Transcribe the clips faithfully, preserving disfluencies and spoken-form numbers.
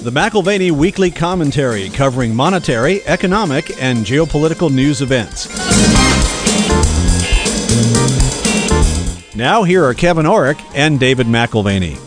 The McAlvany Weekly Commentary, covering monetary, economic, and geopolitical news events. Now here are Kevin Orrick and David McAlvany.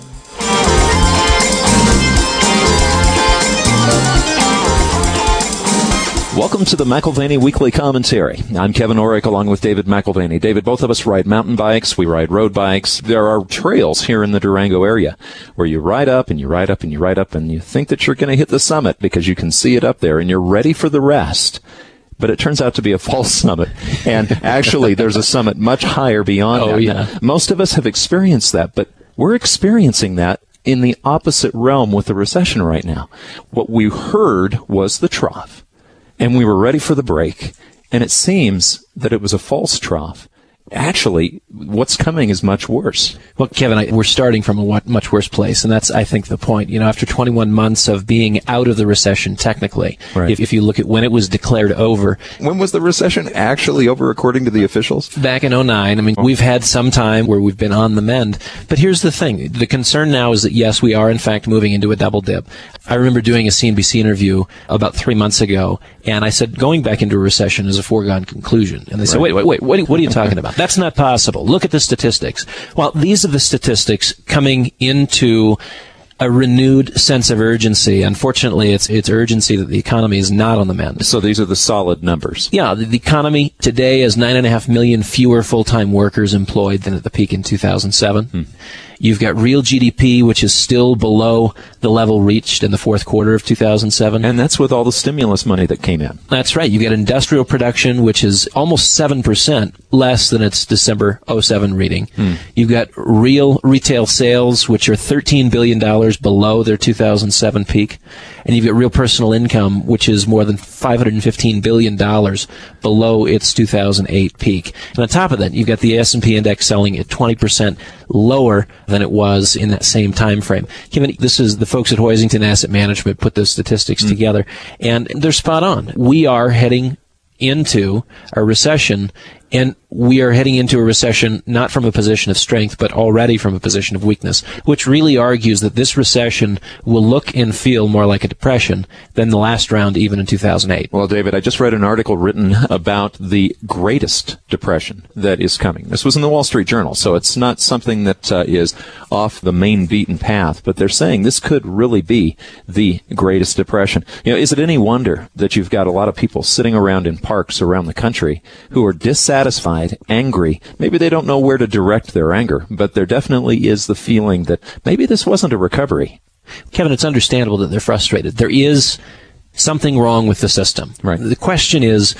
Welcome to the McAlvany Weekly Commentary. I'm Kevin Orrick along with David McAlvany. David, both of us ride mountain bikes. We ride road bikes. There are trails here in the Durango area where you ride up and you ride up and you ride up and you think that you're going to hit the summit because you can see it up there and you're ready for the rest. But it turns out to be a false summit. And actually, there's a summit much higher beyond oh, that. Yeah. Most of us have experienced that, but we're experiencing that in the opposite realm with the recession right now. What we heard was the trough. And we were ready for the break, and it seems that it was a false trough. Actually, what's coming is much worse. Well, Kevin, I, we're starting from a much worse place, and that's, I think, the point. You know, after twenty-one months of being out of the recession, technically, right. if, if you look at when it was declared over. When was the recession actually over, according to the officials? Back in oh nine. I mean, we've had some time where we've been on the mend. But here's the thing. The concern now is that, yes, we are, in fact, moving into a double dip. I remember doing a C N B C interview about three months ago, and I said, going back into a recession is a foregone conclusion. And they said, right. wait, wait, wait, what, what are you talking about? That's not possible. Look at the statistics. Well, these are the statistics coming into a renewed sense of urgency. Unfortunately, it's it's urgency that the economy is not on the mend. So these are the solid numbers. Yeah, the, the economy today has nine and a half million fewer full-time workers employed than at the peak in two thousand seven. Hmm. You've got real G D P, which is still below the level reached in the fourth quarter of two thousand seven. And that's with all the stimulus money that came in. That's right. You've got industrial production, which is almost seven percent less than its December oh seven reading. Hmm. You've got real retail sales, which are thirteen billion dollars below their two thousand seven peak. And you've got real personal income, which is more than five hundred fifteen billion dollars below its two thousand eight peak. And on top of that, you've got the S and P index selling at twenty percent lower than it was in that same time frame. Kevin, this is the folks at Hoisington Asset Management put those statistics mm. together, and they're spot on. We are heading into a recession, and we are heading into a recession not from a position of strength, but already from a position of weakness, which really argues that this recession will look and feel more like a depression than the last round, even in two thousand eight. Well, David, I just read an article written about the greatest depression that is coming. This was in the Wall Street Journal, so it's not something that uh, is off the main beaten path, but they're saying this could really be the greatest depression. You know, is it any wonder that you've got a lot of people sitting around in parks around the country who are dissatisfied, angry? Maybe they don't know where to direct their anger, but there definitely is the feeling that maybe this wasn't a recovery. Kevin, it's understandable that they're frustrated. There is something wrong with the system. Right. The question is,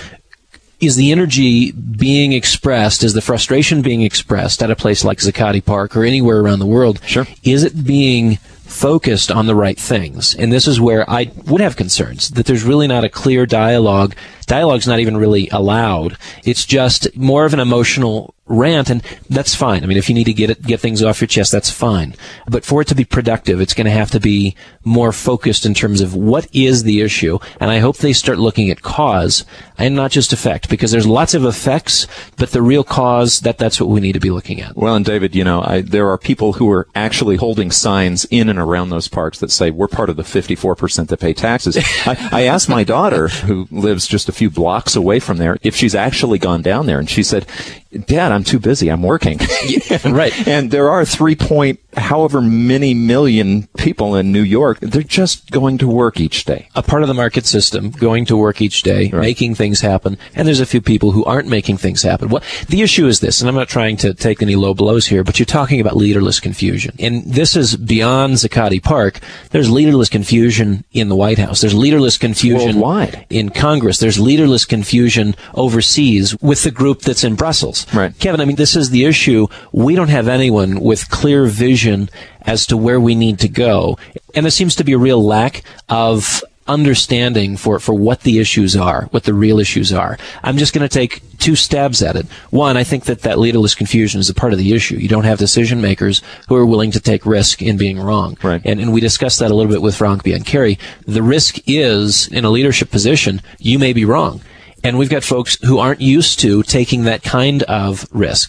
is the energy being expressed, is the frustration being expressed at a place like Zuccotti Park or anywhere around the world? Sure. Is it being focused on the right things? And this is where I would have concerns, that there's really not a clear dialogue. Dialogue's not even really allowed. It's just more of an emotional rant, and that's fine. I mean, if you need to get it, get things off your chest, that's fine. But for it to be productive, it's going to have to be more focused in terms of what is the issue. And I hope they start looking at cause and not just effect, because there's lots of effects, but the real cause, that that's what we need to be looking at. Well, and David, you know, I, there are people who are actually holding signs in and around those parks that say, we're part of the fifty-four percent that pay taxes. I, I asked my daughter, who lives just a few blocks away from there, if she's actually gone down there, and she said, Dad, I'm too busy. I'm working. Yeah, right. And there are three point however many million people in New York. They're just going to work each day. A part of the market system, going to work each day, right. Making things happen. And there's a few people who aren't making things happen. Well, the issue is this, and I'm not trying to take any low blows here, but you're talking about leaderless confusion. And this is beyond Zuccotti Park. There's leaderless confusion in the White House. There's leaderless confusion worldwide in Congress. There's leaderless confusion overseas with the group that's in Brussels. Right. Kevin, I mean, this is the issue. We don't have anyone with clear vision as to where we need to go. And there seems to be a real lack of understanding for, for what the issues are, what the real issues are. I'm just going to take two stabs at it. One, I think that that leaderless confusion is a part of the issue. You don't have decision makers who are willing to take risk in being wrong. Right. And, and we discussed that a little bit with Frank Biancheri. The risk is, in a leadership position, you may be wrong. And we've got folks who aren't used to taking that kind of risk.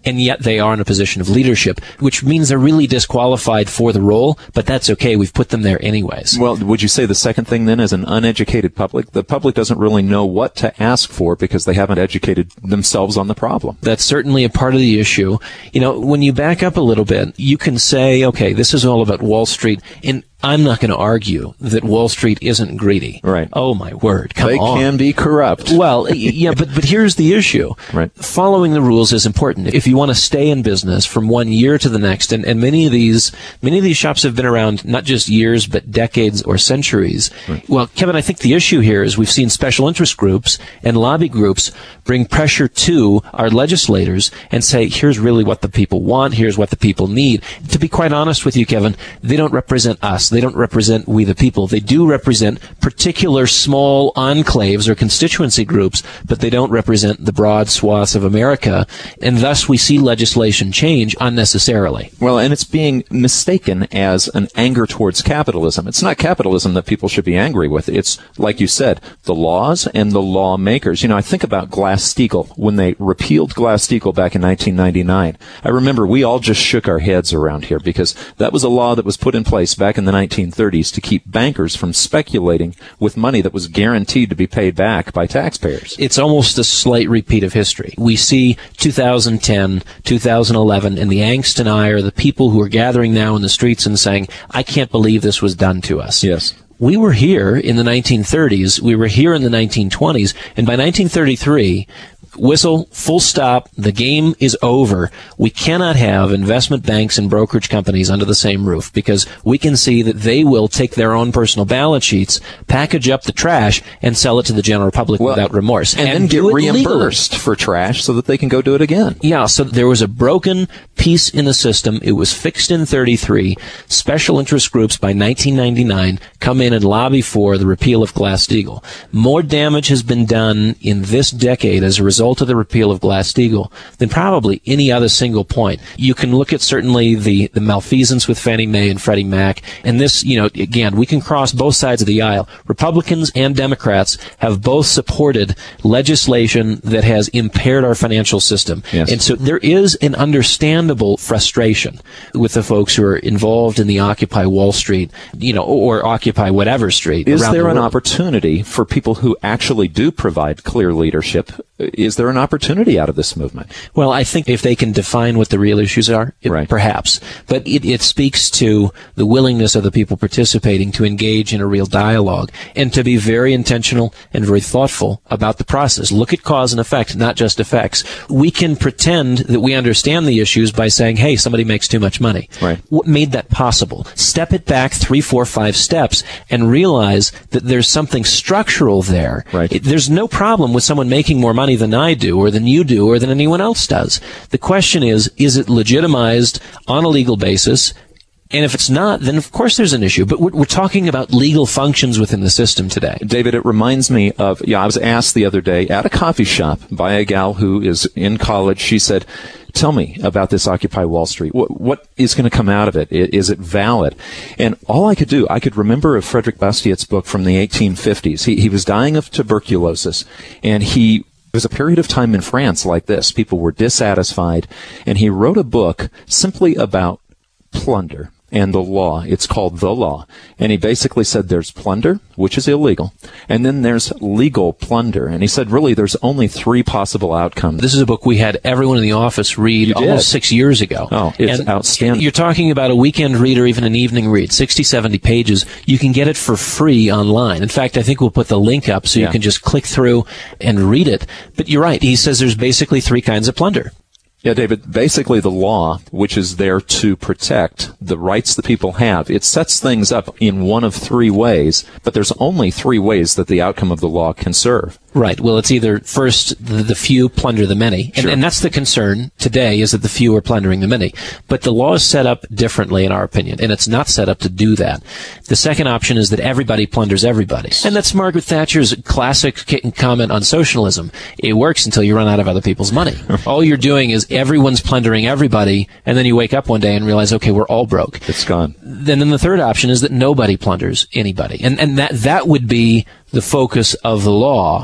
and yet they are in a position of leadership, which means they're really disqualified for the role, but that's okay. We've put them there anyways. Well, would you say the second thing then is an uneducated public? The public doesn't really know what to ask for because they haven't educated themselves on the problem. That's certainly a part of the issue. You know, when you back up a little bit, you can say, okay, this is all about Wall Street, and I'm not going to argue that Wall Street isn't greedy. Right. Oh, my word. Come they on. They can be corrupt. Well, yeah, but, but here's the issue. Right. Following the rules is important. If you want to stay in business from one year to the next, and, and many of these many of these shops have been around not just years, but decades or centuries. Right. Well, Kevin, I think the issue here is we've seen special interest groups and lobby groups bring pressure to our legislators and say, here's really what the people want, here's what the people need. To be quite honest with you, Kevin, they don't represent us. They don't represent we the people. They do represent particular small enclaves or constituency groups, but they don't represent the broad swaths of America, and thus we see legislation change unnecessarily. Well, and it's being mistaken as an anger towards capitalism. It's not capitalism that people should be angry with. It's, like you said, the laws and the lawmakers. You know, I think about Glass-Steagall. When they repealed Glass-Steagall back in nineteen ninety-nine, I remember we all just shook our heads around here because that was a law that was put in place back in the nineteen thirties to keep bankers from speculating with money that was guaranteed to be paid back by taxpayers. It's almost a slight repeat of history. We see two thousand ten, two thousand eleven, and the angst and ire, the people who are gathering now in the streets and saying, I can't believe this was done to us. Yes. We were here in the nineteen thirties, we were here in the nineteen twenties, and by nineteen thirty-three, whistle, full stop, the game is over. We cannot have investment banks and brokerage companies under the same roof because we can see that they will take their own personal balance sheets, package up the trash, and sell it to the general public well, without remorse. And, and then get reimbursed legally for trash so that they can go do it again. Yeah, so there was a broken piece in the system. It was fixed in thirty-three. Special interest groups by nineteen ninety-nine come in and lobby for the repeal of Glass-Steagall. More damage has been done in this decade as a result of the repeal of Glass-Steagall than probably any other single point. You can look at certainly the, the malfeasance with Fannie Mae and Freddie Mac, and this, you know, again, we can cross both sides of the aisle. Republicans and Democrats have both supported legislation that has impaired our financial system. Yes. And so there is an understandable frustration with the folks who are involved in the Occupy Wall Street, you know, or Occupy whatever street. Is there the an opportunity for people who actually do provide clear leadership? Is there an opportunity out of this movement? Well, I think if they can define what the real issues are, it, right. perhaps. But it, it speaks to the willingness of the people participating to engage in a real dialogue and to be very intentional and very thoughtful about the process. Look at cause and effect, not just effects. We can pretend that we understand the issues by saying, hey, somebody makes too much money. Right. What made that possible? Step it back three, four, five steps and realize that there's something structural there. Right. It, there's no problem with someone making more money than I do or than you do or than anyone else does. The question is, is it legitimized on a legal basis? And if it's not, then of course there's an issue. But we're, we're talking about legal functions within the system today. David, it reminds me of, yeah, I was asked the other day at a coffee shop by a gal who is in college. She said, tell me about this Occupy Wall Street. What, what is going to come out of it? Is it valid? And all I could do, I could remember of Frederick Bastiat's book from the eighteen fifties. He, he was dying of tuberculosis, and he There was a period of time in France like this. People were dissatisfied, and he wrote a book simply about plunder and the law. It's called The Law. And he basically said there's plunder, which is illegal, and then there's legal plunder. And he said, really, there's only three possible outcomes. This is a book we had everyone in the office read almost six years ago. Oh, it's and outstanding. You're talking about a weekend read or even an evening read, sixty, seventy pages. You can get it for free online. In fact, I think we'll put the link up so yeah. you can just click through and read it. But you're right. He says there's basically three kinds of plunder. Yeah, David, basically the law, which is there to protect the rights that people have, it sets things up in one of three ways, but there's only three ways that the outcome of the law can serve. Right. Well, it's either first the, the few plunder the many, and, sure. and that's the concern today is that the few are plundering the many. But the law is set up differently in our opinion, and it's not set up to do that. The second option is that everybody plunders everybody. And that's Margaret Thatcher's classic comment on socialism. It works until you run out of other people's money. All you're doing is everyone's plundering everybody, and then you wake up one day and realize, okay, we're all broke. It's gone. Then, then the third option is that nobody plunders anybody. And, and that, that would be the focus of the law.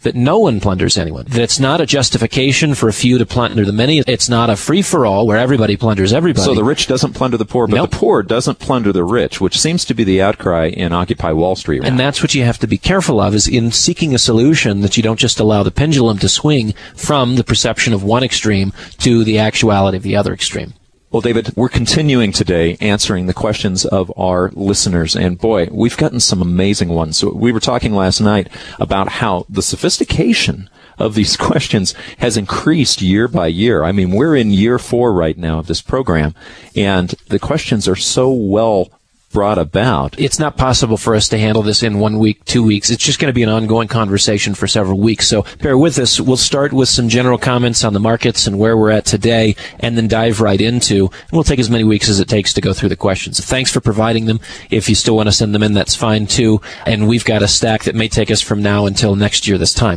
that no one plunders anyone, that it's not a justification for a few to plunder the many. It's not a free-for-all where everybody plunders everybody. So the rich doesn't plunder the poor, but Nope. the poor doesn't plunder the rich, which seems to be the outcry in Occupy Wall Street. Right? And that's what you have to be careful of, is in seeking a solution that you don't just allow the pendulum to swing from the perception of one extreme to the actuality of the other extreme. Well, David, we're continuing today answering the questions of our listeners. And boy, we've gotten some amazing ones. So we were talking last night about how the sophistication of these questions has increased year by year. I mean, we're in year four right now of this program, and the questions are so well brought about. It's not possible for us to handle this in one week, two weeks. It's just going to be an ongoing conversation for several weeks. So bear with us. We'll start with some general comments on the markets and where we're at today, and then dive right into, and we'll take as many weeks as it takes to go through the questions. Thanks for providing them. If you still want to send them in, that's fine too. And we've got a stack that may take us from now until next year this time.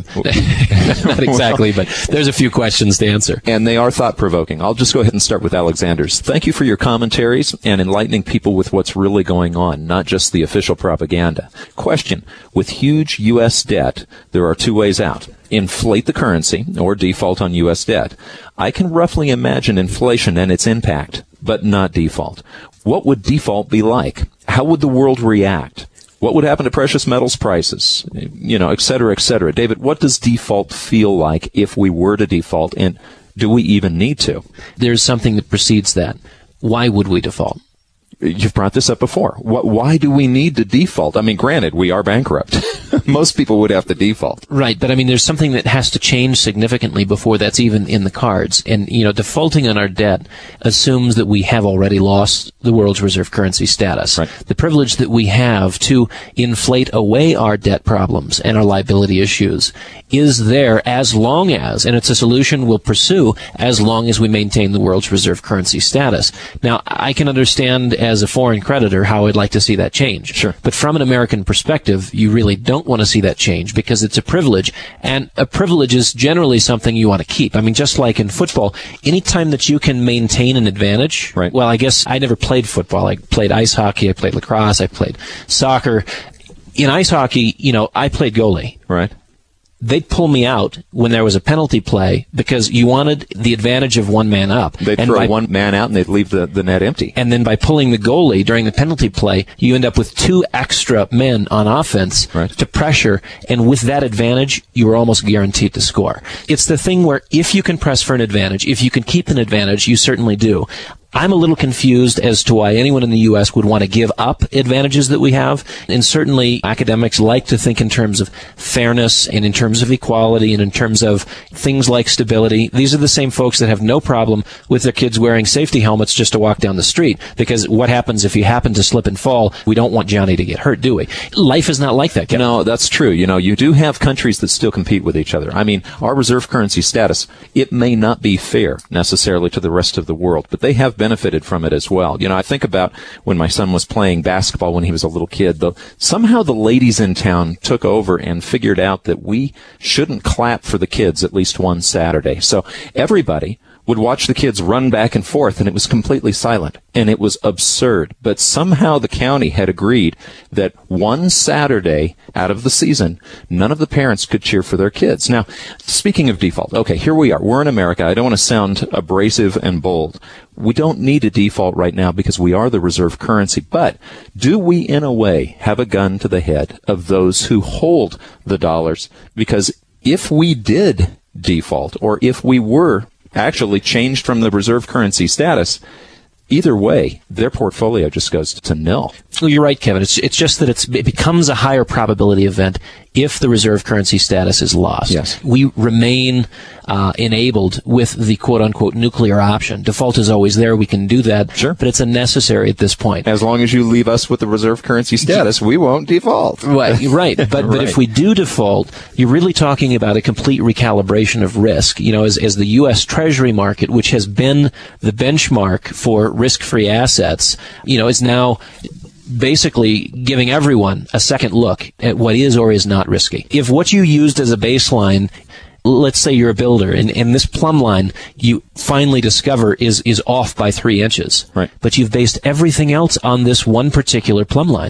Not exactly, but there's a few questions to answer. And they are thought-provoking. I'll just go ahead and start with Alexander's. Thank you for your commentaries and enlightening people with what's really going on, not just the official propaganda. Question: with huge U S debt, there are two ways out. Inflate the currency or default on U S debt. I can roughly imagine inflation and its impact, but not default. What would default be like? How would the world react? What would happen to precious metals prices? You know, et cetera, et cetera. David, what does default feel like if we were to default, and do we even need to? There's something that precedes that. Why would we default? You've brought this up before. What, why do we need to default? I mean, granted, we are bankrupt. Most people would have to default. Right, but I mean, there's something that has to change significantly before that's even in the cards. And, you know, defaulting on our debt assumes that we have already lost the world's reserve currency status. Right. The privilege that we have to inflate away our debt problems and our liability issues is there as long as, and it's a solution we'll pursue as long as we maintain the world's reserve currency status. Now, I can understand as a foreign creditor how I'd like to see that change. Sure. But from an American perspective, you really don't want to see that change because it's a privilege, and a privilege is generally something you want to keep. I mean, just like in football, anytime that you can maintain an advantage, right. Well, I guess I never played football. I played ice hockey, I played lacrosse, I played soccer. In ice hockey, you know, I played goalie. Right. They'd pull me out when there was a penalty play because you wanted the advantage of one man up. They'd and throw by, one man out and they'd leave the, the net empty. And then by pulling the goalie during the penalty play, you end up with two extra men on offense right. to pressure. And with that advantage, you are almost guaranteed to score. It's the thing where if you can press for an advantage, if you can keep an advantage, you certainly do. I'm a little confused as to why anyone in the U S would want to give up advantages that we have. And certainly academics like to think in terms of fairness and in terms of equality and in terms of things like stability. These are the same folks that have no problem with their kids wearing safety helmets just to walk down the street. Because what happens if you happen to slip and fall? We don't want Johnny to get hurt, do we? Life is not like that, Kevin. No, that's true. You know, you do have countries that still compete with each other. I mean, our reserve currency status, it may not be fair necessarily to the rest of the world, but they have benefited from it as well. You know, I think about when my son was playing basketball when he was a little kid. The, somehow the ladies in town took over and figured out that we shouldn't clap for the kids at least one Saturday. So everybody would watch the kids run back and forth, and it was completely silent. And it was absurd. But somehow the county had agreed that one Saturday out of the season, none of the parents could cheer for their kids. Now, speaking of default, okay, here we are. We're in America. I don't want to sound abrasive and bold. We don't need a default right now because we are the reserve currency. But do we, in a way, have a gun to the head of those who hold the dollars? Because if we did default, or if we were actually changed from the reserve currency status, either way, their portfolio just goes to nil. Well, you're right, Kevin. It's, it's just that it's, it becomes a higher probability event if the reserve currency status is lost. Yes. We remain uh, enabled with the quote-unquote nuclear option. Default is always there. We can do that. Sure. But it's unnecessary at this point. As long as you leave us with the reserve currency status, we won't default. Right, right. But, right. but if we do default, you're really talking about a complete recalibration of risk. You know, as, as the U S Treasury market, which has been the benchmark for risk-free assets, you know, is now basically giving everyone a second look at what is or is not risky. If what you used as a baseline, let's say you're a builder, and, and this plumb line you finally discover is, is off by three inches, right. But you've based everything else on this one particular plumb line.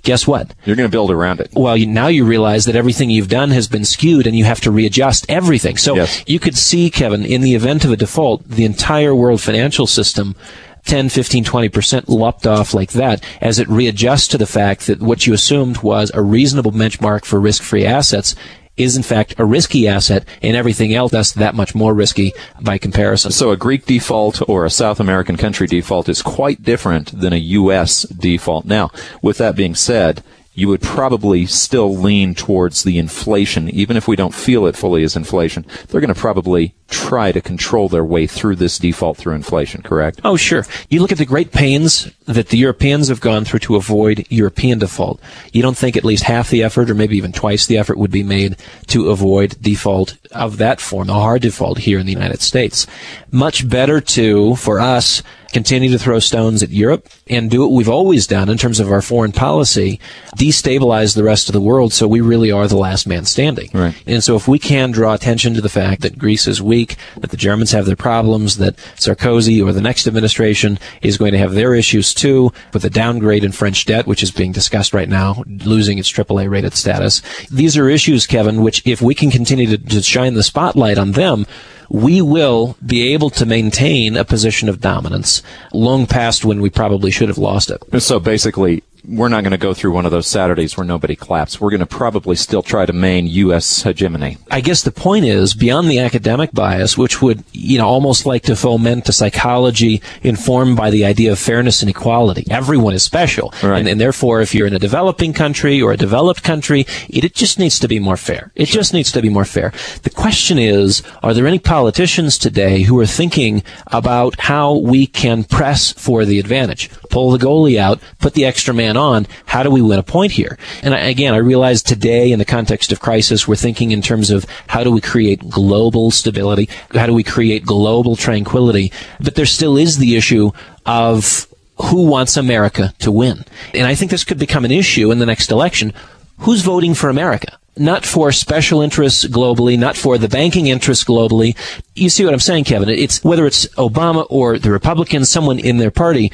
guess what? You're going to build around it. Well, you, now you realize that everything you've done has been skewed and you have to readjust everything. So yes. you could see, Kevin, in the event of a default, the entire world financial system ten, fifteen, twenty percent lopped off like that as it readjusts to the fact that what you assumed was a reasonable benchmark for risk-free assets is in fact a risky asset, and everything else thus that much more risky by comparison. So a Greek default or a South American country default is quite different than a U S default. Now, with that being said, you would probably still lean towards the inflation, even if we don't feel it fully as inflation. They're going to probably try to control their way through this default through inflation, correct? Oh, sure. You look at the great pains that the Europeans have gone through to avoid European default. You don't think at least half the effort or maybe even twice the effort would be made to avoid default of that form, a hard default here in the United States. Much better to, for us, continue to throw stones at Europe and do what we've always done in terms of our foreign policy, destabilize the rest of the world so we really are the last man standing. Right. And so if we can draw attention to the fact that Greece is weak, that the Germans have their problems, that Sarkozy or the next administration is going to have their issues too, with the downgrade in French debt, which is being discussed right now, losing its triple A rated status. These are issues, Kevin, which if we can continue to, to shine the spotlight on them, we will be able to maintain a position of dominance long past when we probably should have lost it. So basically, we're not going to go through one of those Saturdays where nobody claps. We're going to probably still try to maintain U S hegemony. I guess the point is, beyond the academic bias, which would, you know, almost like to foment a psychology informed by the idea of fairness and equality. Everyone is special. Right. And, and therefore, if you're in a developing country or a developed country, it, it just needs to be more fair. It sure. just needs to be more fair. The question is, are there any politicians today who are thinking about how we can press for the advantage? Pull the goalie out, put the extra man on, how do we win a point here? And I, again, I realize today in the context of crisis, we're thinking in terms of how do we create global stability? How do we create global tranquility? But there still is the issue of who wants America to win. And I think this could become an issue in the next election. Who's voting for America? Not for special interests globally, not for the banking interests globally. You see what I'm saying, Kevin? It's whether it's Obama or the Republicans, someone in their party.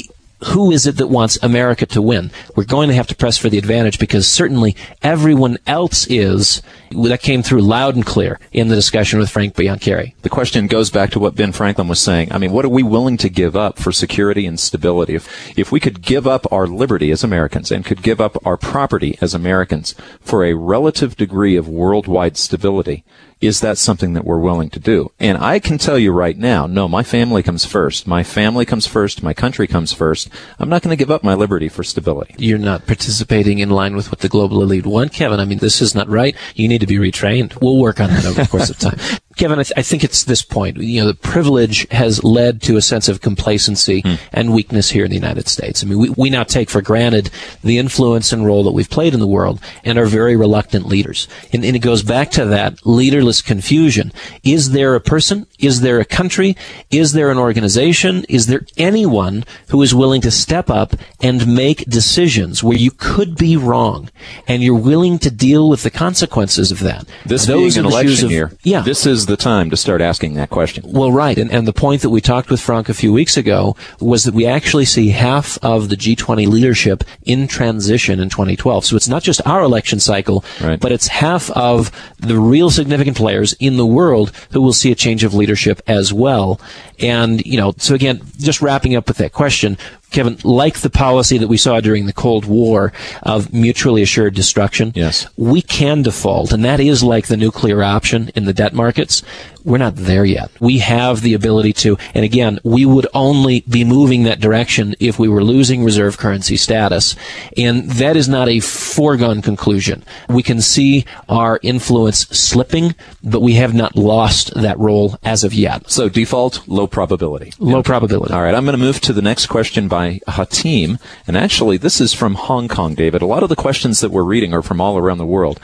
Who is it that wants America to win? We're going to have to press for the advantage because certainly everyone else is. That came through loud and clear in the discussion with Frank Biancheri. The question goes back to what Ben Franklin was saying. I mean, what are we willing to give up for security and stability? If, if we could give up our liberty as Americans and could give up our property as Americans for a relative degree of worldwide stability, is that something that we're willing to do? And I can tell you right now, no, my family comes first. My family comes first. My country comes first. I'm not going to give up my liberty for stability. You're not participating in line with what the global elite want, Kevin. I mean, this is not right. You need to be retrained. We'll work on that over the course of time. Kevin, I, th- I think it's this point. You know, the privilege has led to a sense of complacency mm. and weakness here in the United States. I mean, we, we now take for granted the influence and role that we've played in the world and are very reluctant leaders. And, and it goes back to that leaderless confusion. Is there a person? Is there a country? Is there an organization? Is there anyone who is willing to step up and make decisions where you could be wrong and you're willing to deal with the consequences of that? This Those being are an the shoes election of, year, yeah. this is the time to start asking that question. Well, right. And, and the point that we talked with Frank a few weeks ago was that we actually see half of the G twenty leadership in transition in twenty twelve. So it's not just our election cycle, right. but it's half of the real significant players in the world who will see a change of leadership as well. And, you know, so again, just wrapping up with that question, Kevin, like the policy that we saw during the Cold War of mutually assured destruction, yes. we can default, and that is like the nuclear option in the debt markets. We're not there yet. We have the ability to, and again, we would only be moving that direction if we were losing reserve currency status, and that is not a foregone conclusion. We can see our influence slipping, but we have not lost that role as of yet. So default, low probability. Low probability. All right, I'm going to move to the next question by Hatim, and actually this is from Hong Kong, David. A lot of the questions that we're reading are from all around the world.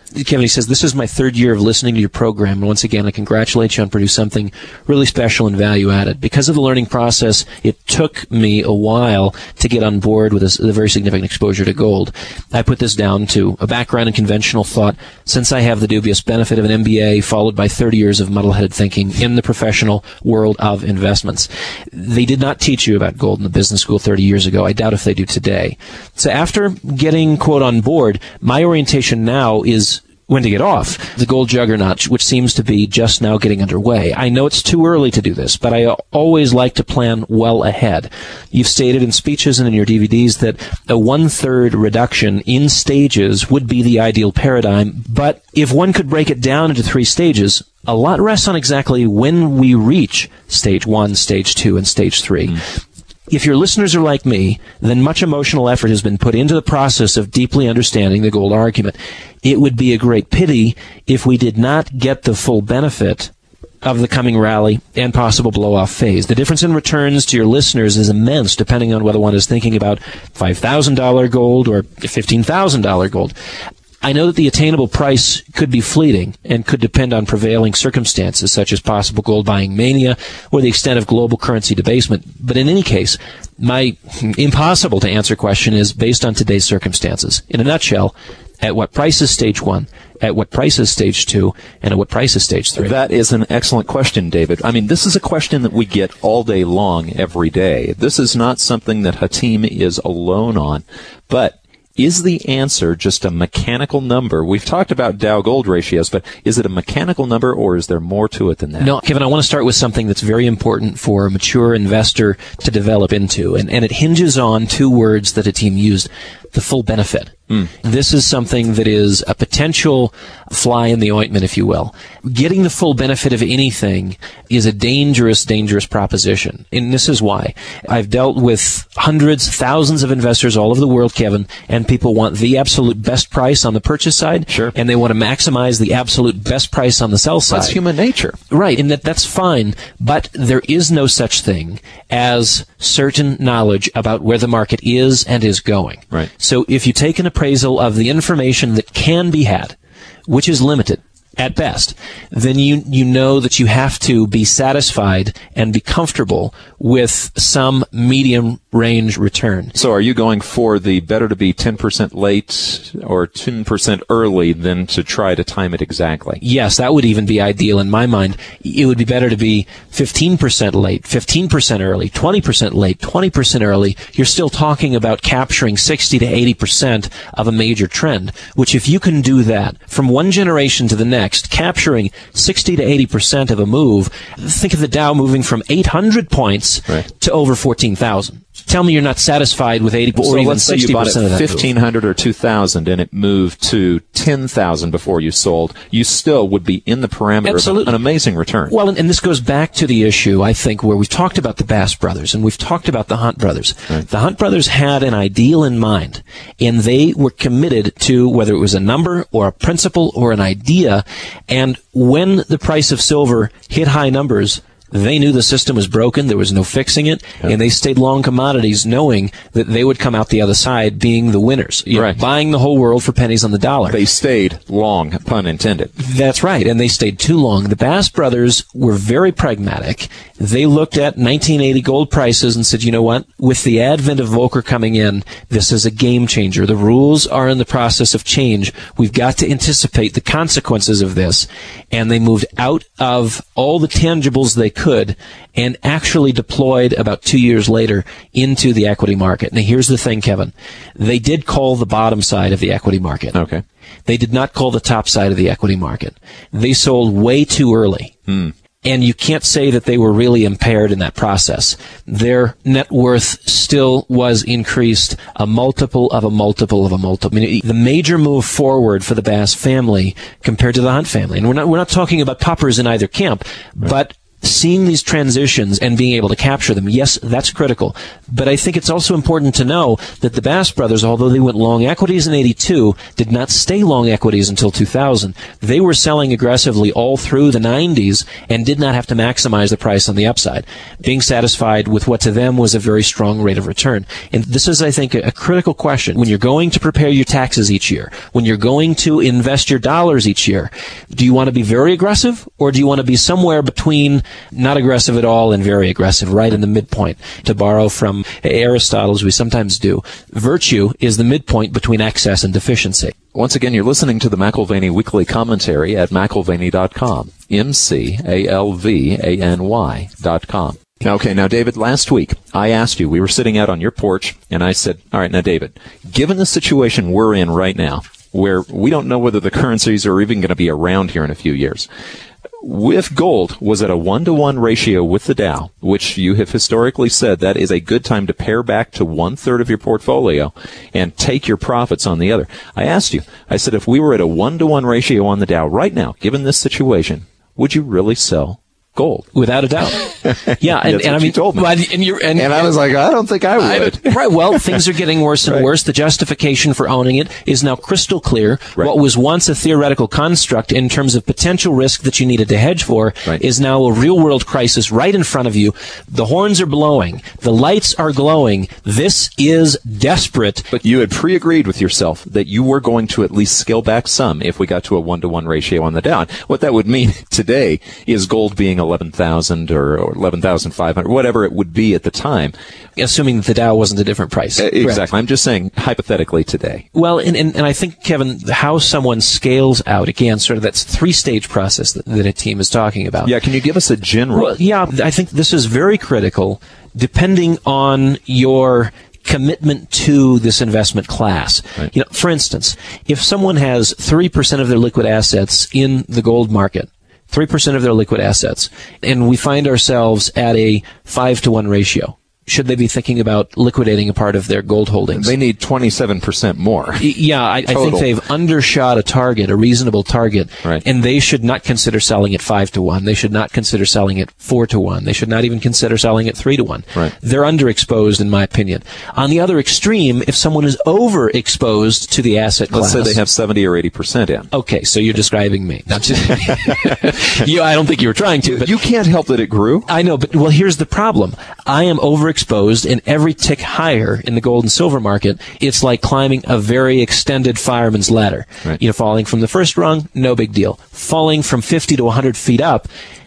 Kevin, he says, this is my third year of listening to your program, and once again, I congratulate you on producing something really special and value-added. Because of the learning process, it took me a while to get on board with a, a very significant exposure to gold. I put this down to a background in conventional thought, since I have the dubious benefit of an M B A followed by thirty years of muddle-headed thinking in the professional world of investments. They did not teach you about gold in the business school thirty years ago. I doubt if they do today. So after getting, quote, on board, my orientation now is when to get off the gold juggernaut, which seems to be just now getting underway. I know it's too early to do this, but I always like to plan well ahead. You've stated in speeches and in your D V Ds that a one-third reduction in stages would be the ideal paradigm, but if one could break it down into three stages, a lot rests on exactly when we reach stage one, stage two, and stage three. Mm. If your listeners are like me, then much emotional effort has been put into the process of deeply understanding the gold argument. It would be a great pity if we did not get the full benefit of the coming rally and possible blow-off phase. The difference in returns to your listeners is immense, depending on whether one is thinking about five thousand dollars gold or fifteen thousand dollars gold. I know that the attainable price could be fleeting and could depend on prevailing circumstances, such as possible gold buying mania or the extent of global currency debasement. But in any case, my impossible to answer question is based on today's circumstances. In a nutshell, at what price is stage one, at what price is stage two, and at what price is stage three? That is an excellent question, David. I mean, this is a question that we get all day long, every day. This is not something that Hatim is alone on, but is the answer just a mechanical number? We've talked about Dow Gold ratios, but is it a mechanical number or is there more to it than that? No, Kevin, I want to start with something that's very important for a mature investor to develop into, and, and it hinges on two words that Hatim used, the full benefit. Mm. This is something that is a potential fly in the ointment, if you will. Getting the full benefit of anything is a dangerous, dangerous proposition. And this is why. I've dealt with hundreds, thousands of investors all over the world, Kevin, and people want the absolute best price on the purchase side, sure, and they want to maximize the absolute best price on the sell side. That's human nature. Right, and that, that's fine, but there is no such thing as certain knowledge about where the market is and is going. Right. So if you take an appraisal of the information that can be had, which is limited at best, then you you know that you have to be satisfied and be comfortable with some medium range return. So are you going for the better to be ten percent late or ten percent early than to try to time it exactly? Yes, that would even be ideal in my mind. It would be better to be fifteen percent late, fifteen percent early, twenty percent late, twenty percent early. You're still talking about capturing sixty to eighty percent of a major trend, which if you can do that from one generation to the next, capturing sixty to eighty percent of a move, think of the Dow moving from eight hundred points right. to over fourteen thousand. Tell me you're not satisfied with eighty so or even let's say sixty percent you bought of it that fifteen hundred or two thousand and it moved to ten thousand before you sold. You still would be in the parameter Absolutely. of an amazing return. Well, and, and this goes back to the issue, I think, where we've talked about the Bass brothers and we've talked about the Hunt brothers. Right. The Hunt brothers had an ideal in mind, and they were committed to whether it was a number or a principle or an idea. And when the price of silver hit high numbers, they knew the system was broken, there was no fixing it, yeah. and they stayed long commodities knowing that they would come out the other side being the winners, you right. know, buying the whole world for pennies on the dollar. They stayed long, pun intended. That's right, and they stayed too long. The Bass brothers were very pragmatic. They looked at nineteen eighty gold prices and said, you know what, with the advent of Volcker coming in, this is a game changer. The rules are in the process of change. We've got to anticipate the consequences of this. And they moved out of all the tangibles they could and actually deployed about two years later into the equity market. Now, here's the thing, Kevin. They did call the bottom side of the equity market. Okay. They did not call the top side of the equity market. They sold way too early. Hmm. And you can't say that they were really impaired in that process. Their net worth still was increased a multiple of a multiple of a multiple. I mean, the major move forward for the Bass family compared to the Hunt family, and we're not we're not talking about puppers in either camp, right. but seeing these transitions and being able to capture them, yes, that's critical. But I think it's also important to know that the Bass brothers, although they went long equities in eighty-two, did not stay long equities until two thousand. They were selling aggressively all through the nineties and did not have to maximize the price on the upside, being satisfied with what to them was a very strong rate of return. And this is, I think, a, a critical question. When you're going to prepare your taxes each year, when you're going to invest your dollars each year, do you want to be very aggressive, or do you want to be somewhere between not aggressive at all and very aggressive, right in the midpoint? To borrow from Aristotle, as we sometimes do, virtue is the midpoint between excess and deficiency. Once again, you're listening to the McAlvany Weekly Commentary at McAlvany dot com. M C A L V A N Y dot com. Okay, now, David, last week I asked you, we were sitting out on your porch, and I said, all right, now, David, given the situation we're in right now, where we don't know whether the currencies are even going to be around here in a few years, if gold was at a one-to-one ratio with the Dow, which you have historically said that is a good time to pare back to one-third of your portfolio and take your profits on the other. I asked you, I said, if we were at a one-to-one ratio on the Dow right now, given this situation, would you really sell gold? Without a doubt. Yeah, and, That's and what I mean, you told me. And, you're, and, and I was like, I don't think I would. I, right. Well, things are getting worse and Right. worse. The justification for owning it is now crystal clear. Right. What was once a theoretical construct in terms of potential risk that you needed to hedge for Right. is now a real-world crisis right in front of you. The horns are blowing. The lights are glowing. This is desperate. But you had pre-agreed with yourself that you were going to at least scale back some if we got to a one-to-one ratio on the Dow. What that would mean today is gold being eleven thousand or, or eleven thousand five hundred, whatever it would be at the time. Assuming that the Dow wasn't a different price. Uh, Correct. exactly. I'm just saying hypothetically today. Well, and, and, and I think, Kevin, how someone scales out, again, sort of that three-stage process that, that a team is talking about. Yeah, can you give us a general? Well, yeah, I think this is very critical, depending on your commitment to this investment class. Right. You know, for instance, if someone has three percent of their liquid assets in the gold market, three percent of their liquid assets, and we find ourselves at a five to one ratio, should they be thinking about liquidating a part of their gold holdings? They need twenty-seven percent more. Yeah, I, I think they've undershot a target, a reasonable target, Right. and they should not consider selling at five to one. They should not consider selling at four to one. They should not even consider selling at three to one. Right. They're underexposed, in my opinion. On the other extreme, if someone is overexposed to the asset Let's class, say they have seventy or eighty percent in. okay, so you're describing me. Not just, you, I don't think you were trying to, but You can't help that it grew. I know, but well, here's the problem. I am overexposed, and every tick higher in the gold and silver market, it's like climbing a very extended fireman's ladder. Right. You know, falling from the first rung, no big deal. Falling from fifty to one hundred feet up,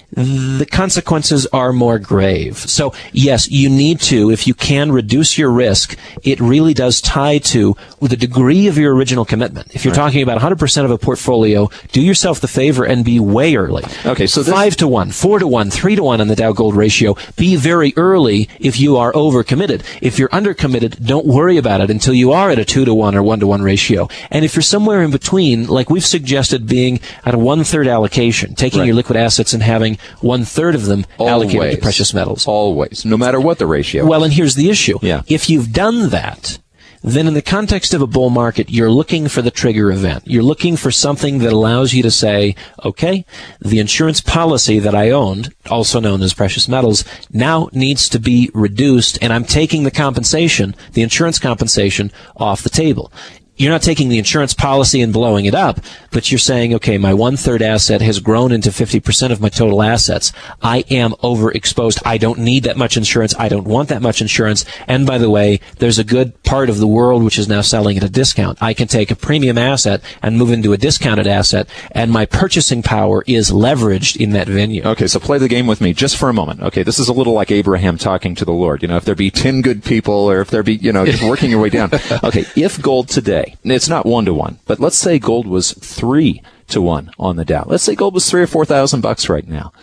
the consequences are more grave. So, yes, you need to, if you can reduce your risk, it really does tie to the degree of your original commitment. If you're Right. talking about one hundred percent of a portfolio, do yourself the favor and be way early. Okay, so this- Five to one, four to one, three to one on the Dow Gold ratio. Be very early if you are overcommitted. If you're undercommitted, don't worry about it until you are at a two to one or one to one ratio. And if you're somewhere in between, like we've suggested, being at a one-third allocation, taking Right. your liquid assets and having one-third of them allocated to precious metals. Always. No matter what the ratio Well, is. and here's the issue. Yeah. If you've done that, then in the context of a bull market, you're looking for the trigger event. You're looking for something that allows you to say, okay, the insurance policy that I owned, also known as precious metals, now needs to be reduced, and I'm taking the compensation, the insurance compensation, off the table. You're not taking the insurance policy and blowing it up, but you're saying, okay, my one-third asset has grown into fifty percent of my total assets. I am overexposed. I don't need that much insurance. I don't want that much insurance. And by the way, there's a good part of the world which is now selling at a discount. I can take a premium asset and move into a discounted asset, and my purchasing power is leveraged in that venue. Okay, so play the game with me just for a moment. Okay, this is a little like Abraham talking to the Lord. You know, if there be ten good people, or if there be, you know, just working your way down. Okay, if gold today, it's not one to one, but let's say gold was three to one on the Dow. Let's say gold was three or four thousand bucks right now.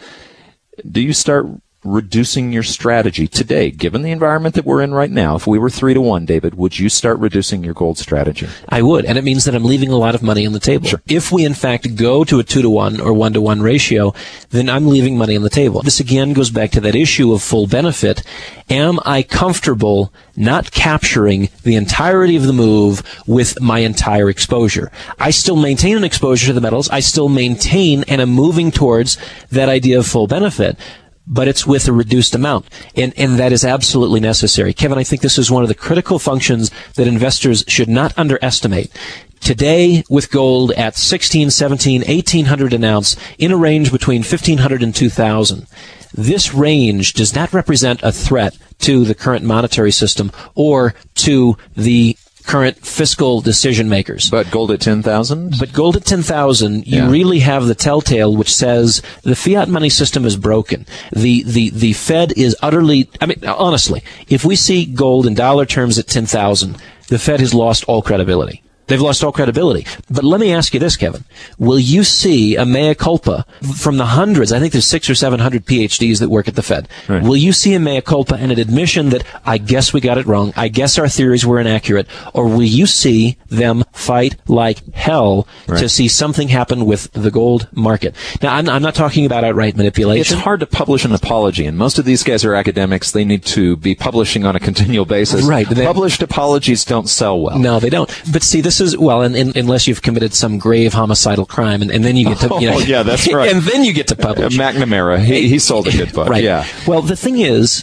Do you start reducing your strategy today, given the environment that we're in right now? If we were three to one, David, would you start reducing your gold strategy? I would, and it means that I'm leaving a lot of money on the table. Sure. If we in fact go to a two to one or one to one ratio, then I'm leaving money on the table. This again goes back to that issue of full benefit. Am I comfortable not capturing the entirety of the move with my entire exposure? I still maintain an exposure to the metals. I still maintain and am moving towards that idea of full benefit. but it's with a reduced amount. And, and that is absolutely necessary. Kevin, I think this is one of the critical functions that investors should not underestimate. Today, with gold at sixteen, seventeen, eighteen hundred an ounce, in a range between fifteen hundred and two thousand, this range does not represent a threat to the current monetary system or to the current fiscal decision makers. But gold at ten thousand? But gold at ten thousand, you yeah. really have the telltale which says the fiat money system is broken. The, the, the Fed is utterly, I mean, honestly, if we see gold in dollar terms at ten thousand, the Fed has lost all credibility. They've lost all credibility. But let me ask you this, Kevin. Will you see a mea culpa from the hundreds, I think there's six or seven hundred P H Ds that work at the Fed. Right. Will you see a mea culpa and an admission that, I guess we got it wrong, I guess our theories were inaccurate, or will you see them fight like hell right. to see something happen with the gold market? Now, I'm, I'm not talking about outright manipulation. It's hard to publish an apology, and most of these guys are academics. They need to be publishing on a continual basis. Right. They, Published apologies don't sell well. No, they don't. But see, this is, well, and, and, unless you've committed some grave homicidal crime, and, and then you get to, you know, oh, yeah, that's right. And then you get to publish. Uh, McNamara, he, he sold a good book. Right. Yeah. Well, the thing is,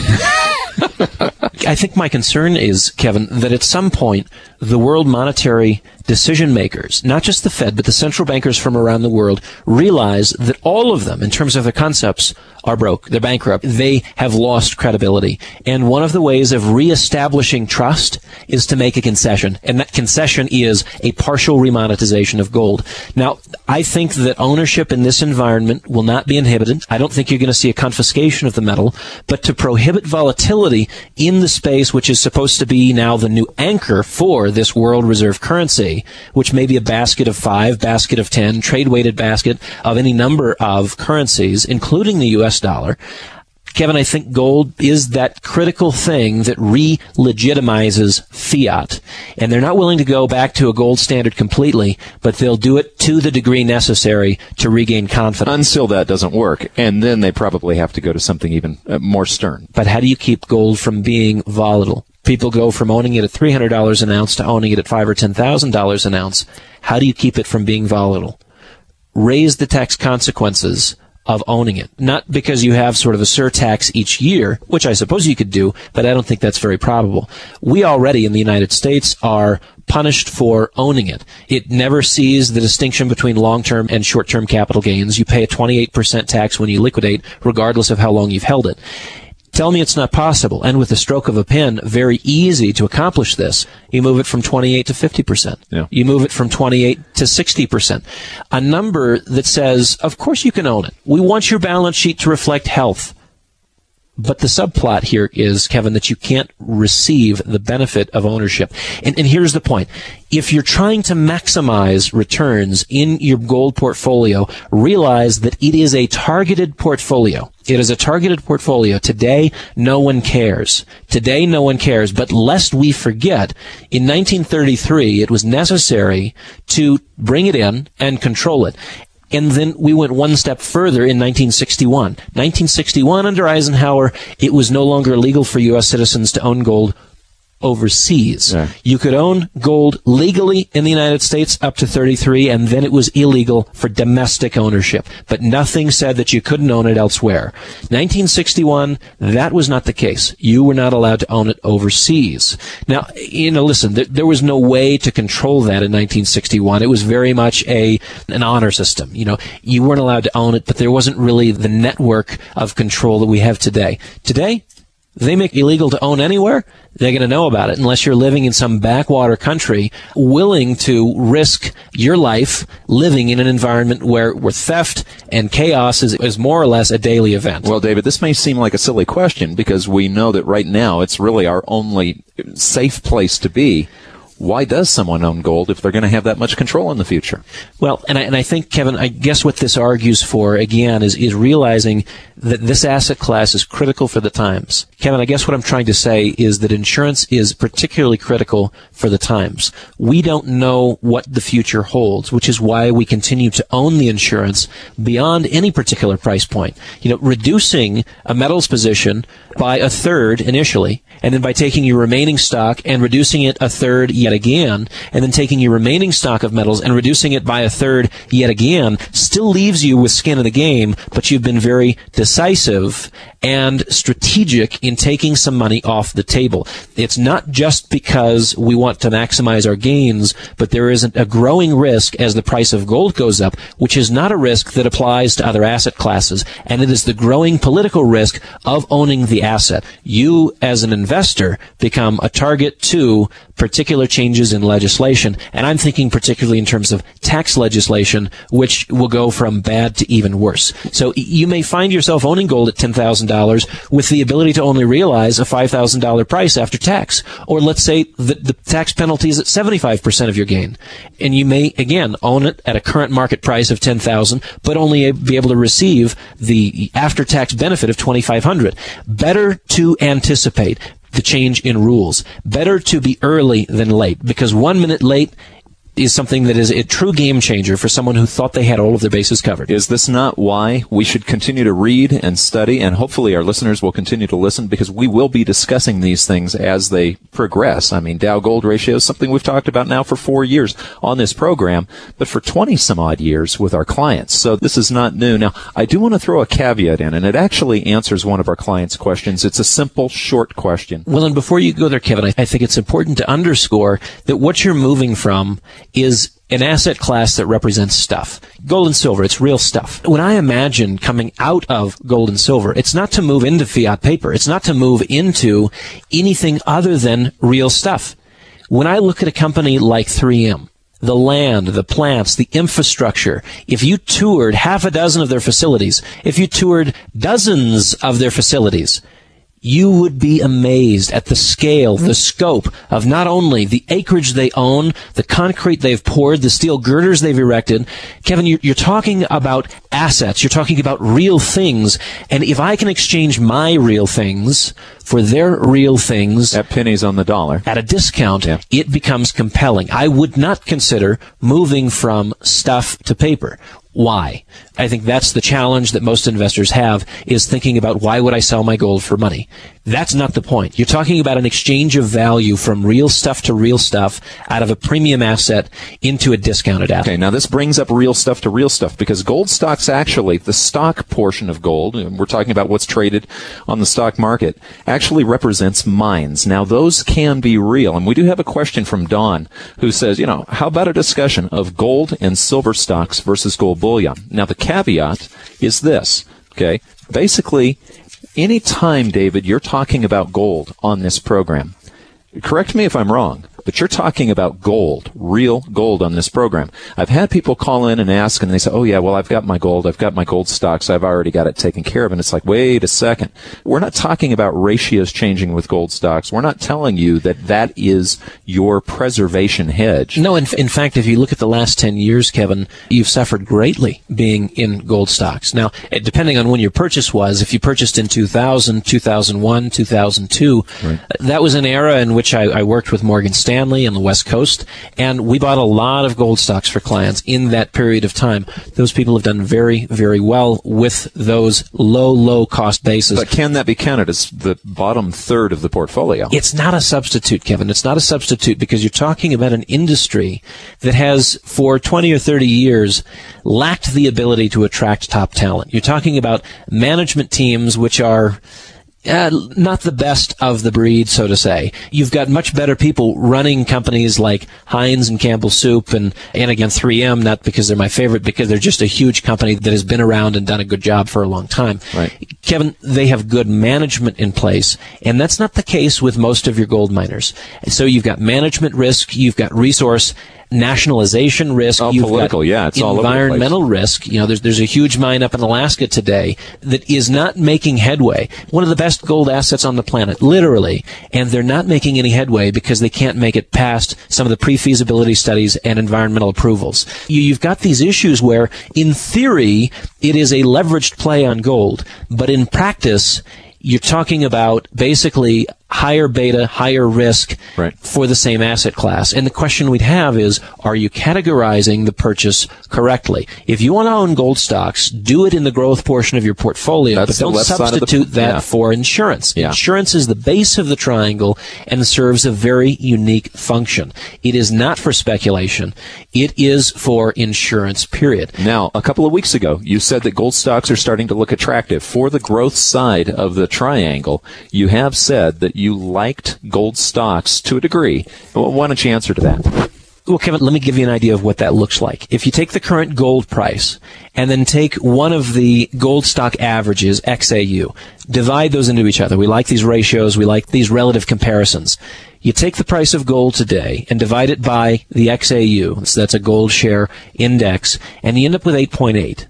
I think my concern is, Kevin, that at some point, the world monetary decision makers, not just the Fed, but the central bankers from around the world, realize that all of them, in terms of their concepts, are broke. They're bankrupt. They have lost credibility. And one of the ways of reestablishing trust is to make a concession. And that concession is a partial remonetization of gold. Now, I think that ownership in this environment will not be inhibited. I don't think you're going to see a confiscation of the metal. But to prohibit volatility in the space, which is supposed to be now the new anchor for this world reserve currency, which may be a basket of five, basket of ten, trade-weighted basket of any number of currencies, including the U S dollar. Kevin, I think gold is that critical thing that re-legitimizes fiat. And they're not willing to go back to a gold standard completely, but they'll do it to the degree necessary to regain confidence. Until that doesn't work. And then they probably have to go to something even uh, more stern. But how do you keep gold from being volatile? People go from owning it at three hundred dollars an ounce to owning it at five thousand dollars or ten thousand dollars an ounce. How do you keep it from being volatile? Raise the tax consequences of owning it. Not because you have sort of a surtax each year, which I suppose you could do, but I don't think that's very probable. We already in the United States are punished for owning it. It never sees the distinction between long-term and short-term capital gains. You pay a twenty-eight percent tax when you liquidate, regardless of how long you've held it. Tell me it's not possible. And with the stroke of a pen, very easy to accomplish this. You move it from twenty-eight to fifty percent. Yeah. You move it from twenty-eight to sixty percent. A number that says, of course you can own it. We want your balance sheet to reflect health. But the subplot here is, Kevin, that you can't receive the benefit of ownership. And, and here's the point. If you're trying to maximize returns in your gold portfolio, realize that it is a targeted portfolio. It is a targeted portfolio. Today, no one cares. Today, no one cares. But lest we forget, in nineteen thirty-three, it was necessary to bring it in and control it. And then we went one step further in nineteen sixty-one. nineteen sixty-one, under Eisenhower, it was no longer legal for U S citizens to own gold overseas. Yeah. You could own gold legally in the United States up to thirty-three, and then it was illegal for domestic ownership. But nothing said that you couldn't own it elsewhere. nineteen sixty-one, that was not the case. You were not allowed to own it overseas. Now, you know, listen, there, there was no way to control that in nineteen sixty-one. It was very much a an honor system. You know, you weren't allowed to own it, but there wasn't really the network of control that we have today. Today, they make it illegal to own anywhere, they're going to know about it unless you're living in some backwater country willing to risk your life living in an environment where, where theft and chaos is, is more or less a daily event. Well, David, this may seem like a silly question because we know that right now it's really our only safe place to be. Why does someone own gold if they're going to have that much control in the future? Well, and I, and I think, Kevin, I guess what this argues for, again, is, is realizing that this asset class is critical for the times. Kevin, I guess what I'm trying to say is that insurance is particularly critical for the times. We don't know what the future holds, which is why we continue to own the insurance beyond any particular price point. You know, reducing a metals position by a third initially, and then by taking your remaining stock and reducing it a third yet again, and then taking your remaining stock of metals and reducing it by a third yet again, still leaves you with skin in the game, but you've been very decisive and strategic in taking some money off the table. It's not just because we want to maximize our gains, but there is a growing risk as the price of gold goes up, which is not a risk that applies to other asset classes, and it is the growing political risk of owning the asset. You, as an investor, become a target to particular changes in legislation, and I'm thinking particularly in terms of tax legislation, which will go from bad to even worse. So you may find yourself owning gold at ten thousand dollars with the ability to only realize a five thousand dollars price after tax. Or let's say the, the tax penalty is at seventy-five percent of your gain. And you may, again, own it at a current market price of ten thousand dollars, but only be able to receive the after-tax benefit of twenty-five hundred dollars. Better to anticipate the change in rules. Better to be early than late, because one minute late is something that is a true game changer for someone who thought they had all of their bases covered. Is this not why we should continue to read and study, and hopefully our listeners will continue to listen, because we will be discussing these things as they progress. I mean, Dow-Gold ratio is something we've talked about now for four years on this program, but for twenty some odd years with our clients. So this is not new. Now, I do want to throw a caveat in, and it actually answers one of our clients' questions. It's a simple, short question. Well, and before you go there, Kevin, I, I think it's important to underscore that what you're moving from is an asset class that represents stuff. Gold and silver, it's real stuff. When I imagine coming out of gold and silver, it's not to move into fiat paper. It's not to move into anything other than real stuff. When I look at a company like three M, the land, the plants, the infrastructure, if you toured half a dozen of their facilities, if you toured dozens of their facilities, you would be amazed at the scale, the scope of not only the acreage they own, the concrete they've poured, the steel girders they've erected. Kevin, you're, you're talking about assets. You're talking about real things. And if I can exchange my real things for their real things at pennies on the dollar, at a discount, yeah, it becomes compelling. I would not consider moving from stuff to paper. Why? I think that's the challenge that most investors have, is thinking about, why would I sell my gold for money? That's not the point. You're talking about an exchange of value from real stuff to real stuff, out of a premium asset into a discounted asset. Okay, now this brings up real stuff to real stuff, because gold stocks, actually, the stock portion of gold, and we're talking about what's traded on the stock market, actually represents mines. Now, those can be real. And we do have a question from Don, who says, you know, how about a discussion of gold and silver stocks versus gold bullion? Now, the caveat is this, okay? Basically, any time, David, you're talking about gold on this program, correct me if I'm wrong, but you're talking about gold, real gold on this program. I've had people call in and ask, and they say, oh, yeah, well, I've got my gold. I've got my gold stocks. I've already got it taken care of. And it's like, wait a second. We're not talking about ratios changing with gold stocks. We're not telling you that that is your preservation hedge. No, in, in fact, if you look at the last ten years, Kevin, you've suffered greatly being in gold stocks. Now, depending on when your purchase was, if you purchased in two thousand, two thousand one, two thousand two, right, that was an era in which I, I worked with Morgan Stanley on the West Coast, and we bought a lot of gold stocks for clients in that period of time. Those people have done very, very well with those low, low cost bases. But can that be counted as the bottom third of the portfolio? It's not a substitute, Kevin. It's not a substitute, because you're talking about an industry that has, for twenty or thirty years, lacked the ability to attract top talent. You're talking about management teams which are Uh, not the best of the breed, so to say. You've got much better people running companies like Heinz and Campbell Soup and, and again, three M, not because they're my favorite, because they're just a huge company that has been around and done a good job for a long time. Right. Kevin, they have good management in place, and that's not the case with most of your gold miners. And so you've got management risk, you've got resource nationalization risk, all you've political, got yeah, it's environmental risk. You know, there's there's a huge mine up in Alaska today that is not making headway. One of the best gold assets on the planet, literally, and they're not making any headway because they can't make it past some of the pre-feasibility studies and environmental approvals. You, you've got these issues where, in theory, it is a leveraged play on gold, but in practice, you're talking about basically higher beta, higher risk right. for the same asset class. And the question we'd have is, are you categorizing the purchase correctly? If you want to own gold stocks, do it in the growth portion of your portfolio, That's but don't substitute the, that yeah. for insurance. Yeah. Insurance is the base of the triangle and serves a very unique function. It is not for speculation. It is for insurance, period. Now, a couple of weeks ago, you said that gold stocks are starting to look attractive. For the growth side of the triangle, you have said that you liked gold stocks to a degree. Well, why don't you answer to that? Well, Kevin, let me give you an idea of what that looks like. If you take the current gold price and then take one of the gold stock averages, X A U, divide those into each other. We like these ratios. We like these relative comparisons. You take the price of gold today and divide it by the X A U, so that's a gold share index, and you end up with eight point eight.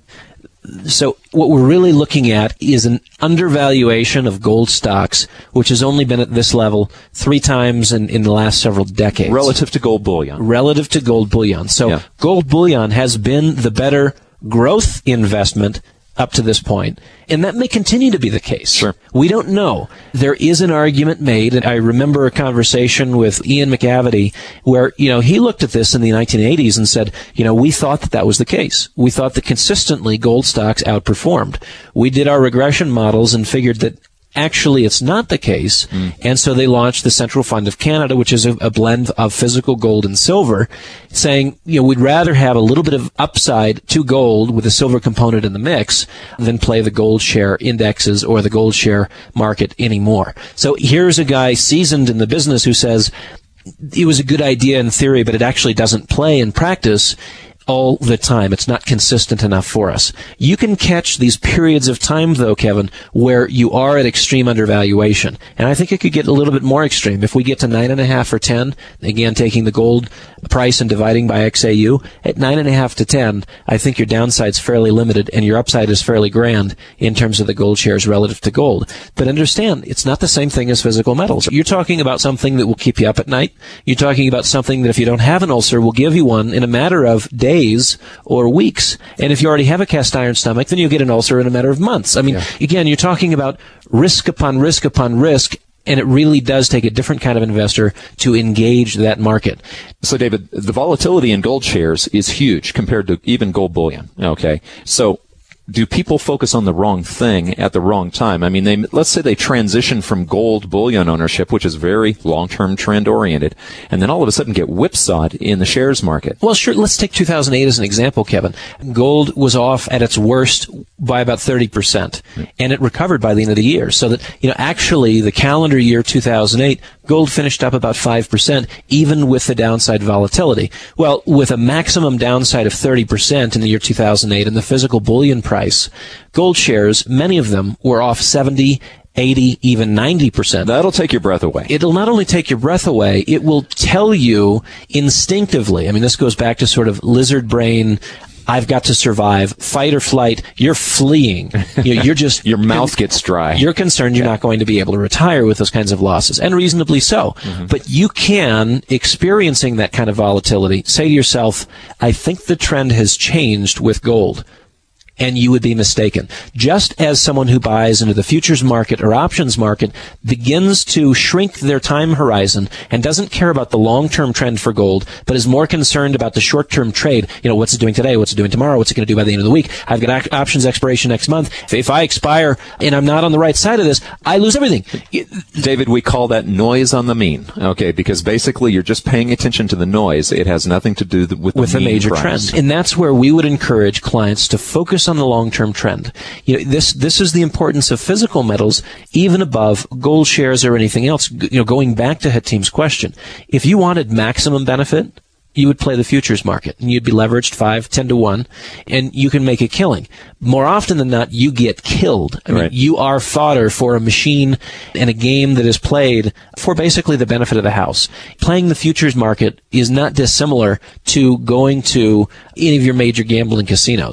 So what we're really looking at is an undervaluation of gold stocks, which has only been at this level three times in, in the last several decades. Relative to gold bullion. Relative to gold bullion. So yeah. gold bullion has been the better growth investment up to this point, and that may continue to be the case. Sure. We don't know. There is an argument made, and I remember a conversation with Ian McAvity where, you know, he looked at this in the nineteen eighties and said, you know, we thought that that was the case. We thought that consistently gold stocks outperformed. We did our regression models and figured that actually it's not the case, mm. and so they launched the Central Fund of Canada, which is a, a blend of physical gold and silver, saying, you know, we'd rather have a little bit of upside to gold with a silver component in the mix than play the gold share indexes or the gold share market anymore. So here's a guy seasoned in the business who says it was a good idea in theory, but it actually doesn't play in practice all the time. It's not consistent enough for us. You can catch these periods of time, though, Kevin, where you are at extreme undervaluation. And I think it could get a little bit more extreme. If we get to nine and a half or ten, again, taking the gold price and dividing by X A U, at nine and a half to ten, I think your downside's fairly limited and your upside is fairly grand in terms of the gold shares relative to gold. But understand, it's not the same thing as physical metals. You're talking about something that will keep you up at night. You're talking about something that if you don't have an ulcer will give you one in a matter of days or weeks. And if you already have a cast iron stomach, then you'll get an ulcer in a matter of months. I mean, yeah. again, you're talking about risk upon risk upon risk, and it really does take a different kind of investor to engage that market. So, David, the volatility in gold shares is huge compared to even gold bullion. Okay. So, do people focus on the wrong thing at the wrong time? I mean, they, let's say they transition from gold bullion ownership, which is very long-term trend-oriented, and then all of a sudden get whipsawed in the shares market. Well, sure. Let's take two thousand eight as an example, Kevin. Gold was off at its worst by about thirty percent, and it recovered by the end of the year. So that, you know, actually the calendar year two thousand eight, gold finished up about five percent, even with the downside volatility. Well, with a maximum downside of thirty percent in the year two thousand eight and the physical bullion price, gold shares, many of them were off seventy, eighty, even ninety percent. That'll take your breath away. It'll not only take your breath away, it will tell you instinctively. I mean, this goes back to sort of lizard brain, I've got to survive, fight or flight. You're fleeing. You're, you're just your mouth gets dry. You're concerned you're yeah. not going to be able to retire with those kinds of losses, and reasonably so. Mm-hmm. But you can, experiencing that kind of volatility, say to yourself, I think the trend has changed with gold. And you would be mistaken. Just as someone who buys into the futures market or options market begins to shrink their time horizon and doesn't care about the long-term trend for gold, but is more concerned about the short-term trade, you know, what's it doing today, what's it doing tomorrow, what's it going to do by the end of the week, I've got ac- options expiration next month, if, if I expire and I'm not on the right side of this, I lose everything. David, we call that noise on the mean, okay, because basically you're just paying attention to the noise. It has nothing to do with the with mean a major price. trend. And that's where we would encourage clients to focus on the long-term trend. You know, this this is the importance of physical metals, even above gold shares or anything else. You know, going back to Hatim's question, if you wanted maximum benefit, you would play the futures market, and you'd be leveraged five, ten to one, and you can make a killing. More often than not, you get killed. I mean, right. you are fodder for a machine and a game that is played for basically the benefit of the house. Playing the futures market is not dissimilar to going to any of your major gambling casinos.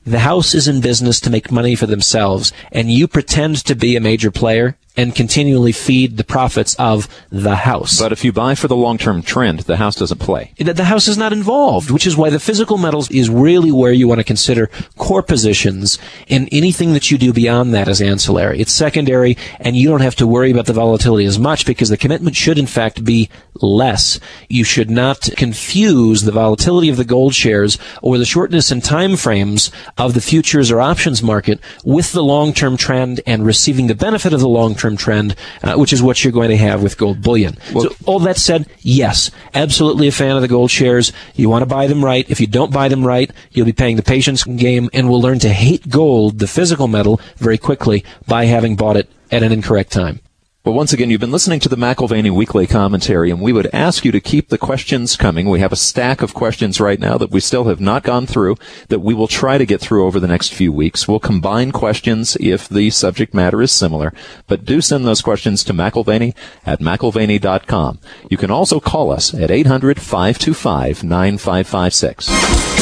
the house is in business to make money for themselves, and you pretend to be a major player and continually feed the profits of the house. But if you buy for the long-term trend, the house doesn't play. The house is not involved, which is why the physical metals is really where you want to consider core positions, and anything that you do beyond that is ancillary. It's secondary, and you don't have to worry about the volatility as much because the commitment should, in fact, be less. You should not confuse the volatility of the gold shares or the shortness in time frames of the futures or options market with the long-term trend and receiving the benefit of the long-term trend, uh, which is what you're going to have with gold bullion. Well, so all that said, yes, absolutely a fan of the gold shares. You want to buy them right. If you don't buy them right, you'll be playing the patience game and will learn to hate gold, the physical metal, very quickly by having bought it at an incorrect time. Well, once again, you've been listening to the McAlvany Weekly Commentary, and we would ask you to keep the questions coming. We have a stack of questions right now that we still have not gone through that we will try to get through over the next few weeks. We'll combine questions if the subject matter is similar, but do send those questions to McAlvany at McAlvany dot com. You can also call us at eight hundred, five two five, nine five five six.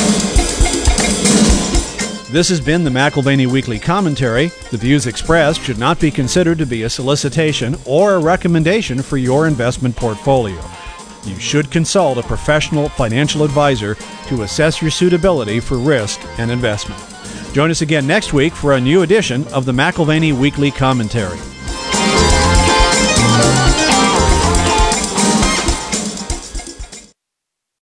This has been the McAlvany Weekly Commentary. The views expressed should not be considered to be a solicitation or a recommendation for your investment portfolio. You should consult a professional financial advisor to assess your suitability for risk and investment. Join us again next week for a new edition of the McAlvany Weekly Commentary.